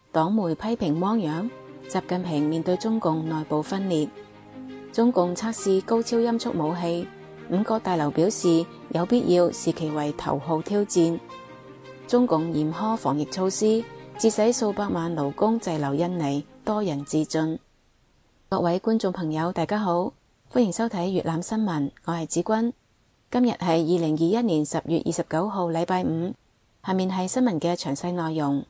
黨媒批評汪洋，習近平面對中共內部分裂。中共測試高超音速武器，五角大樓表示有必要視其為頭號挑戰。中共嚴苛防疫措施，致使數百萬勞工滯留印尼，多人自盡。各位觀眾朋友大家好，歡迎收睇粵覽新聞，我係子君。今日係2021年10月29號禮拜五，下面係新聞嘅詳細內容。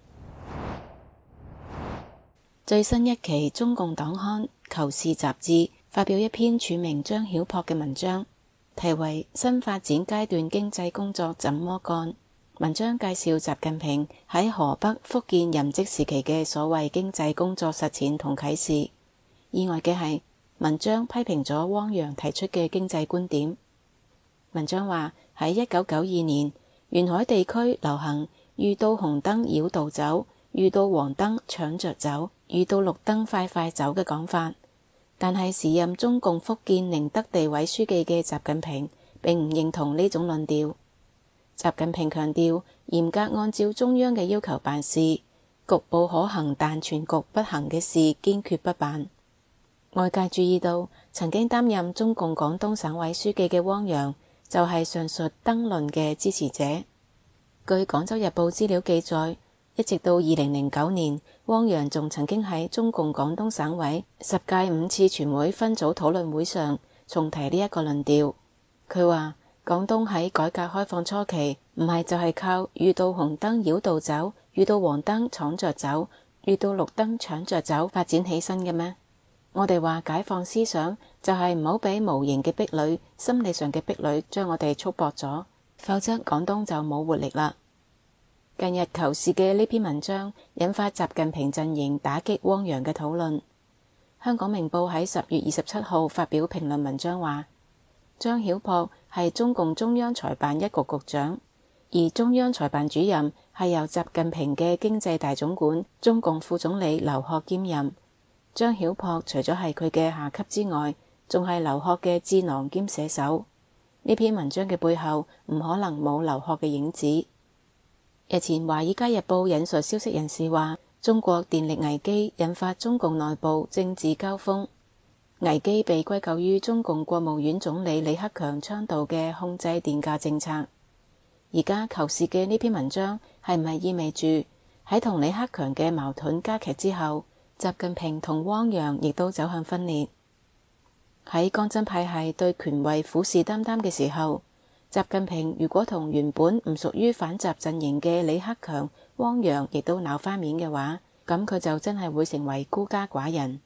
最新一期中共黨刊《求是》雜誌發表一篇署名張曉樸嘅文章，題為《新發展階段經濟工作怎麼幹》。文章介紹習近平喺河北、福建任職時期嘅所謂經濟工作實踐同啟示。意外嘅係，文章批評咗汪洋提出嘅經濟觀點。文章話喺1992年，沿海地區流行遇到紅燈繞道走，遇到黃燈搶着走，遇到綠燈快快走嘅講法。但係時任中共福建寧德地委書記嘅習近平並唔認同呢種論調。習近平強調，嚴格按照中央嘅要求辦事，局部可行但全局不行嘅事堅決不辦。外界注意到，曾經擔任中共廣東省委書記嘅汪洋就係上述燈論嘅支持者。據《廣州日報》資料記載，一直到2009年，汪洋仲曾經喺中共廣東省委10屆5次全會分組討論會上重提呢一個論調。佢話廣東喺改革開放初期唔係就係靠遇到紅燈繞道走，遇到黃燈闖着走，遇到綠燈搶着走發展起身嘅咩？我哋話解放思想就係唔好俾無形嘅壁壘、心理上嘅壁壘將我哋束縛咗，否則廣東就冇活力啦。近日求是嘅呢篇文章引發習近平陣營打擊汪洋嘅討論。香港明報喺10月27號發表評論文章話，張曉樸係中共中央財辦一局局長，而中央財辦主任係由習近平嘅經濟大總管、中共副總理劉鶴兼任。張曉樸除咗係佢嘅下級之外，仲係劉鶴嘅智囊兼寫手。呢篇文章嘅背後唔可能冇劉鶴嘅影子。日前《華爾街日報》引述消息人士話，中國電力危機引發中共內部政治交鋒，危機被歸咎於中共國務院總理李克強倡導嘅控制電價政策。而家求是嘅呢篇文章係唔係意味住喺同李克強嘅矛盾加劇之後，習近平同汪洋亦都走向分裂？喺江真派系對權位虎視眈眈嘅時候，習近平如果同原本唔屬於反習陣營嘅李克強、汪洋亦都鬧翻面嘅話，咁佢就真係會成為孤家寡人。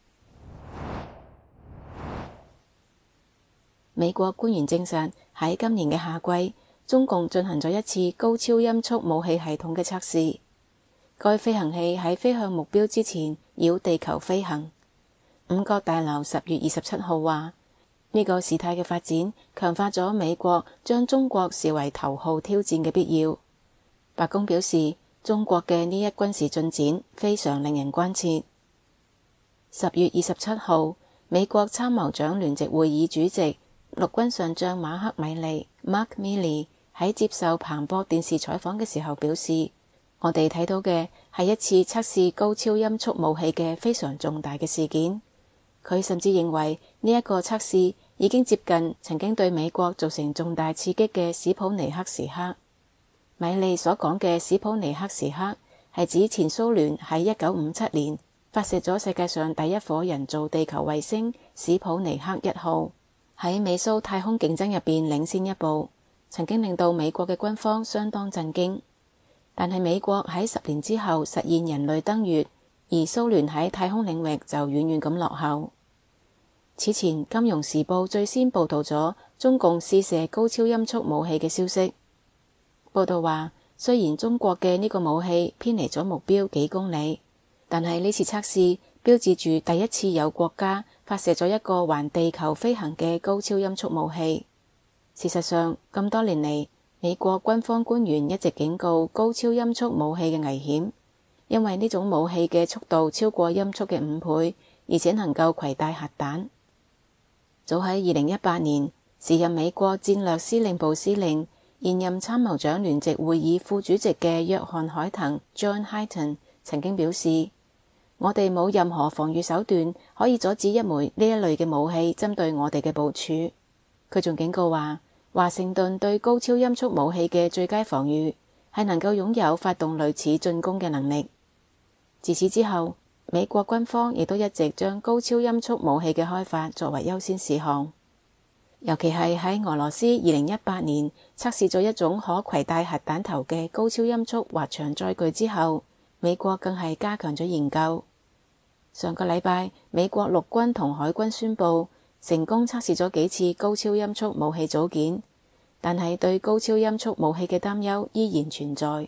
美國官員證實，喺今年嘅夏季，中共進行咗一次高超音速武器系統嘅測試。該飛行器喺飛向目標之前繞地球飛行。五角大樓10月27號話，呢個事態嘅發展強化咗美國將中國視為頭號挑戰嘅必要。白宮表示，中國嘅呢一軍事進展非常令人關切。10月27號，美國參謀長聯席會議主席陸軍上將馬克米利 Mark Milley 喺接受彭博電視採訪嘅時候表示，我哋睇到嘅係一次測試高超音速武器嘅非常重大嘅事件。佢甚至認為呢一個測試已經接近曾經對美國造成重大刺激嘅史普尼克時刻。米利所講嘅史普尼克時刻係指前蘇聯喺1957年發射咗世界上第一顆人造地球衛星史普尼克1號，喺美蘇太空競爭入邊領先一步，曾經令到美國嘅軍方相當震驚。但係美國喺10年之後實現人類登月，而蘇聯喺太空領域就遠遠咁落後。此前，《金融時報》最先報道咗中共試射高超音速武器嘅消息。報道話，雖然中國嘅呢個武器偏離咗目標幾公里，但係呢次測試標誌住第一次有國家發射咗一個環地球飛行嘅高超音速武器。事實上，咁多年嚟，美國軍方官員一直警告高超音速武器嘅危險，因為呢種武器嘅速度超過音速嘅5倍，而且能夠攜帶核彈。早喺2018年，時任美國戰略司令部司令、現任參謀長聯席會議副主席嘅約翰海滕 John Hyten 曾經表示， 我哋冇任何防禦手段可以阻止一枚呢一類嘅武器針對我哋嘅部署。佢仲警告話，華盛頓對高超音速武器嘅最佳防禦係能夠擁有發動類似進攻嘅能力。自此之後，美國軍方亦都一直將高超音速武器嘅開發作為優先事項。尤其係喺俄羅斯2018年測試咗一種可攜帶核彈頭嘅高超音速滑翔載具之後，美國更係加強咗研究。上個禮拜，美國陸軍同海軍宣布成功測試咗幾次高超音速武器組件，但係對高超音速武器嘅擔憂依然存在。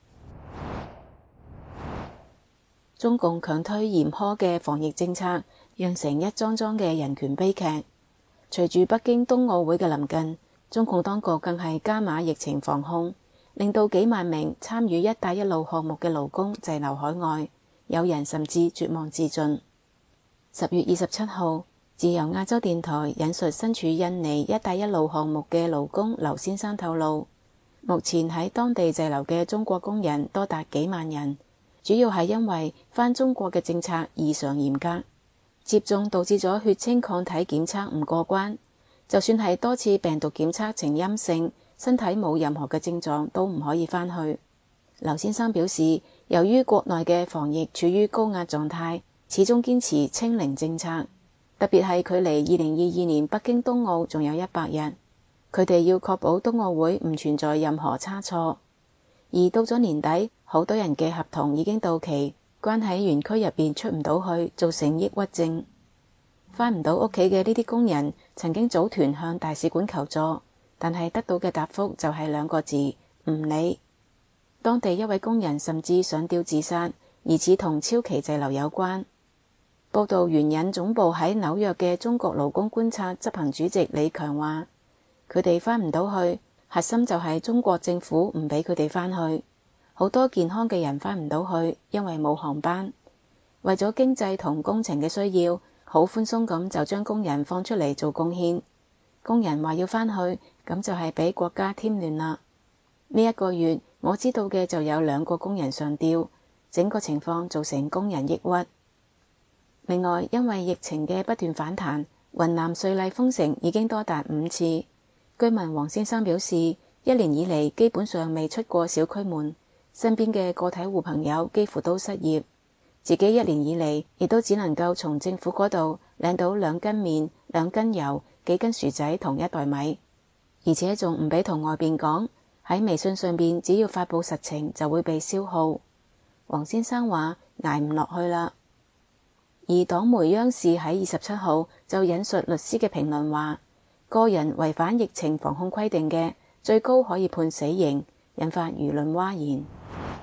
中共強推嚴苛嘅防疫政策，釀成一樁樁嘅人權悲劇。隨住北京冬奧會嘅臨近，中共當局更係加碼疫情防控，令到幾萬名參與一帶一路項目嘅勞工滯留海外，有人甚至絕望自盡。10月27號，自由亞洲電台引述身處印尼一帶一路項目嘅勞工劉先生透露，目前喺當地滯留嘅中國工人多達幾萬人，主要係因為返中國嘅政策異常嚴格，接種導致咗血清抗體檢測唔過關，就算係多次病毒檢測呈陰性，身體冇任何嘅症狀都唔可以返去。劉先生表示，由於國內嘅防疫處於高壓狀態，始終堅持清零政策，特別係距離2022年北京冬奧仲有100日，佢哋要確保冬奧會唔存在任何差錯。而到咗年底，好多人嘅合同已經到期，關喺園區入邊出唔到去，造成抑鬱症。返唔到屋企嘅呢啲工人曾經組團向大使館求助，但係得到嘅答覆就係2個字：唔理。當地一位工人甚至上吊自殺，疑似同超期滯留有關。報道援引總部喺紐約嘅中國勞工觀察執行主席李強話，佢哋返唔到去，核心就係中國政府唔俾佢哋返去。好多健康嘅人返唔到去，因為冇航班。為咗經濟同工程嘅需要，好寬鬆咁就將工人放出嚟做貢獻。工人話要返去，咁就係俾國家添亂啦。呢1個月我知道嘅就有2個工人上吊，整個情況造成工人抑鬱。另外，因為疫情嘅不斷反彈，雲南瑞麗封城已經多達5次。居民黃先生表示，1年以嚟基本上未出過小區門，身邊嘅個體戶朋友幾乎都失業，自己1年以嚟亦都只能夠從政府嗰度領到2斤麵、2斤油、幾斤薯仔同1袋米，而且仲唔俾同外邊講，喺微信上邊只要發佈實情就會被消耗。黃先生話捱唔落去啦。而黨媒央視喺27號就引述律師嘅評論話，個人違反疫情防控規定嘅，最高可以判死刑，引發輿論譁然。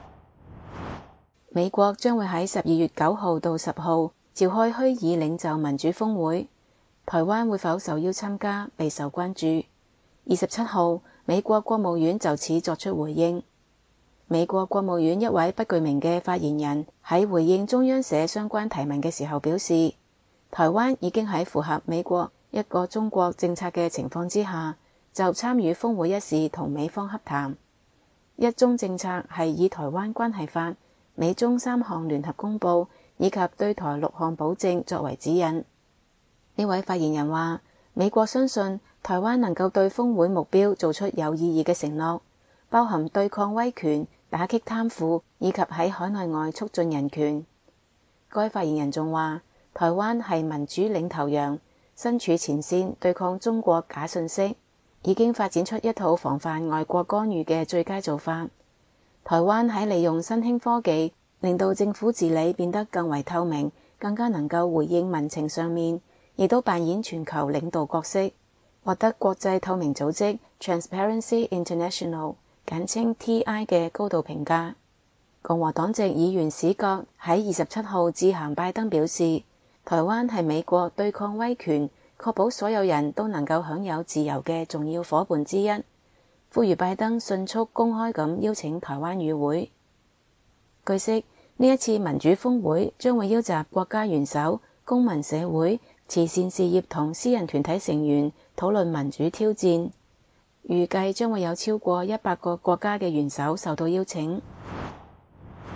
美國將會喺12月9號到10號召開虛擬領袖民主峰會，台灣會否受邀參加備受關注。27號，美國國務院就此作出回應。美國國務院一位不具名嘅發言人喺回應中央社相關提問嘅時候表示，台灣已經喺符合美國一個中國政策嘅情況之下，就參與峰會一事同美方洽談。一中政策係以台灣關係法、美中3項聯合公報以及對台6項保證作為指引。呢位發言人話，美國相信台灣能夠對峰會目標做出有意義嘅承諾，包含對抗威權、打擊貪腐以及喺海內外促進人權。該發言人仲話，台灣係民主領頭羊，身處前線對抗中國假信息，已經發展出一套防範外國干預嘅最佳做法。台灣喺利用新興科技，令到政府治理變得更為透明，更加能夠回應民情上面，亦都扮演全球領導角色，獲得國際透明組織 Transparency International 簡稱 TI 嘅高度評價。共和黨籍議員史葛喺27號致函拜登表示，台灣係美國對抗威權、確保所有人都能夠享有自由嘅重要夥伴之一，呼籲拜登迅速公開咁邀請台灣與會。據悉，呢一次民主峰會將會邀集國家元首、公民社會、慈善事業同私人團體成員討論民主挑戰，預計將會有超過100個國家嘅元首受到邀請。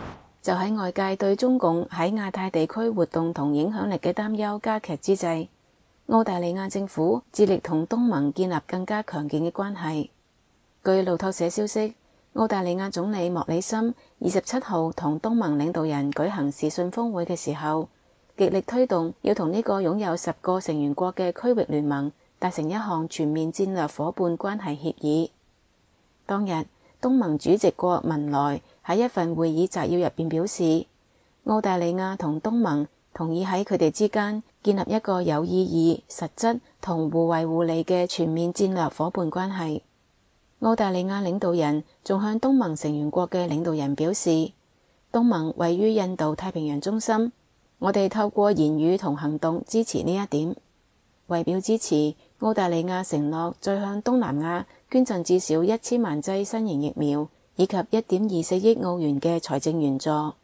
就喺外界對中共喺亞太地區活動同影響力嘅擔憂加劇之際，澳大利亞政府致力同東盟建立更加強健嘅關係。據路透社消息，澳大利亞總理莫里森27號同東盟領導人舉行視訊峰會嘅時候，極力推動要同呢個擁有10個成員國嘅區域聯盟達成一項全面戰略夥伴關係協議。當日，東盟主席國文萊喺一份會議摘要入邊表示，澳大利亞同東盟同意喺佢哋之間建立一個有意義、實質同互惠互利嘅全面戰略夥伴關係。澳大利亞領導人仲向東盟成員國嘅領導人表示，東盟位於印度太平洋中心，我哋透過言語同行動支持呢一點。為表支持，澳大利亞承諾再向東南亞捐贈至少1000萬劑新型疫苗，以及1.24億澳元嘅財政援助。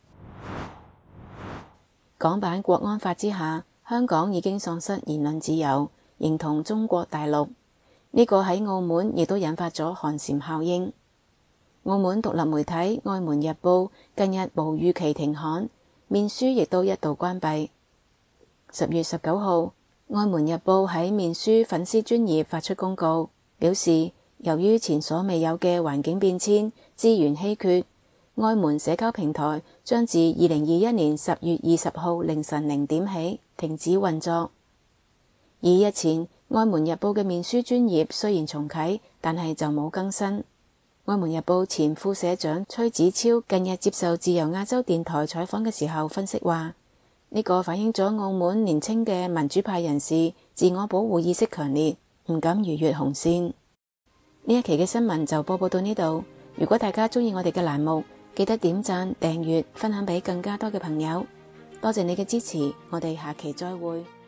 港版國安法之下，香港已經喪失言論自由，形同中國大陸。呢個喺澳門亦都引發咗寒蟬效應。澳門獨立媒體《愛門日報》近日無預期停刊，面書亦都一度關閉。10月19號，《愛門日報》喺面書粉絲專頁發出公告，表示由於前所未有嘅環境變遷、資源稀缺，愛門社交平台將自2021年10月20號凌晨0點起停止運作。而日前，愛門日報嘅面書專頁雖然重啟，但係就冇更新。愛門日報前副社長崔子超近日接受自由亞洲電台採訪嘅時候分析話，呢個反映咗澳門年輕嘅民主派人士自我保護意識強烈，唔敢逾越紅線。呢一期嘅新聞就播報到呢度。如果大家鍾意我哋嘅欄目，記得點讚、訂閱、分享俾更加多嘅朋友。多謝你嘅支持，我哋下期再會。